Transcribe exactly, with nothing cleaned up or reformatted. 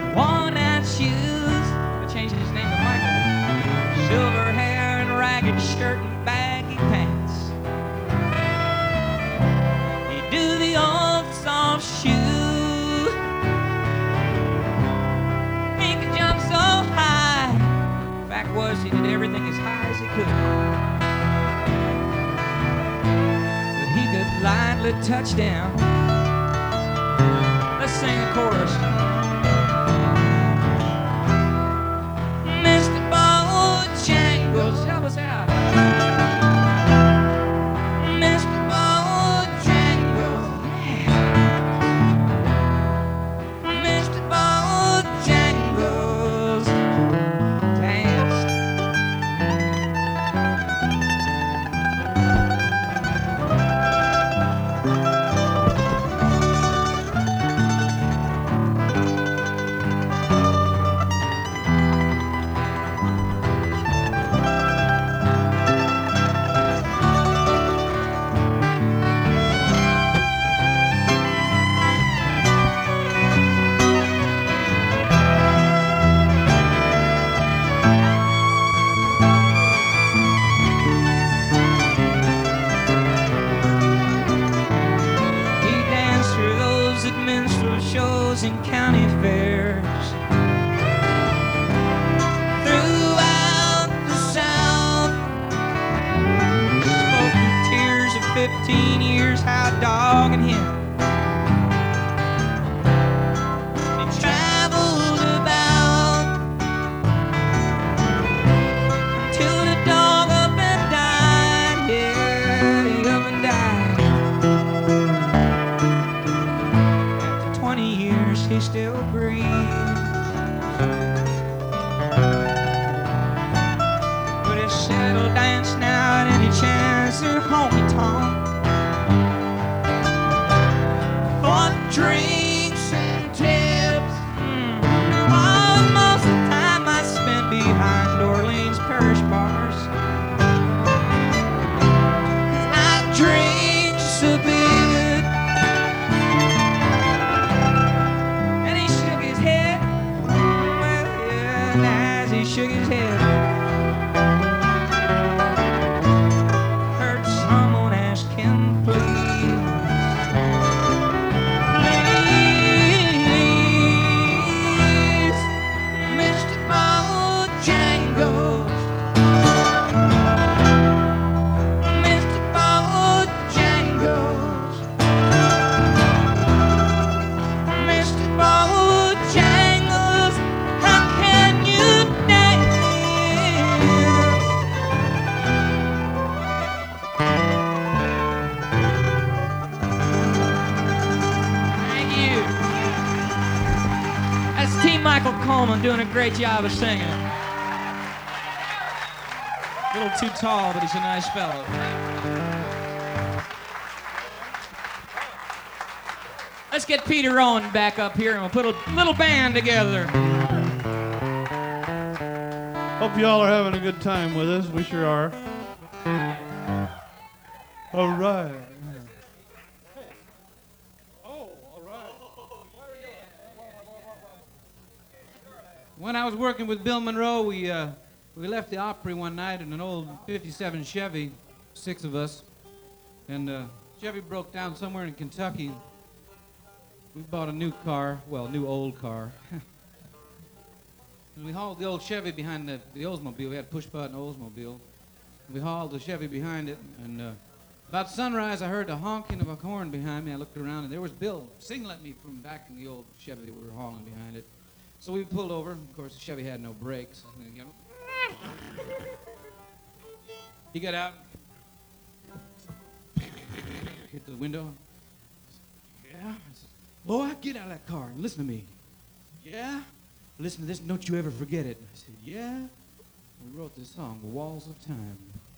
worn-out shoes. They're changing his name to Michael. Silver hair and ragged shirt and baggy pants. He'd do the old soft shoe. He could jump so high. Fact was, he did everything as high as he could. But he could lightly touch down. Let's sing a chorus. Mister Bojangles, help us out. Mister Bojangles, yeah. Mister Bojangles danced. Shows and county fairs throughout the South. Spoke the tears of fifteen years, how dog and him. He traveled about till the dog up and died. Yeah, he up and died. He still breathes, but his saddle dance now at any chance or honky tonk for drinks and tips. Mm. Oh, most of the time I spent behind Orleans parish bars. I drink just a bit. Shook his head. Heard someone ask him, please, please, Mister Bojangles, Mister Bojangles, Mister Bojangles, how can you Michael Coleman doing a great job of singing. A little too tall, but he's a nice fellow. Let's get Peter Rowan back up here and we'll put a little band together. Hope y'all are having a good time with us. We sure are. All right. When I was working with Bill Monroe, we uh, we left the Opry one night in an old fifty-seven Chevy, six of us, and uh, Chevy broke down somewhere in Kentucky. We bought a new car, well, new old car. And we hauled the old Chevy behind the, the Oldsmobile. We had a push-button Oldsmobile. We hauled the Chevy behind it, and uh, about sunrise, I heard the honking of a horn behind me. I looked around, and there was Bill singing at me from back in the old Chevy that we were hauling behind it. So we pulled over. Of course, the Chevy had no brakes. He got out, hit the window. Yeah? I said, boy, get out of that car and listen to me. Yeah? Listen to this, and don't you ever forget it. I said, yeah? We wrote this song, Walls of Time.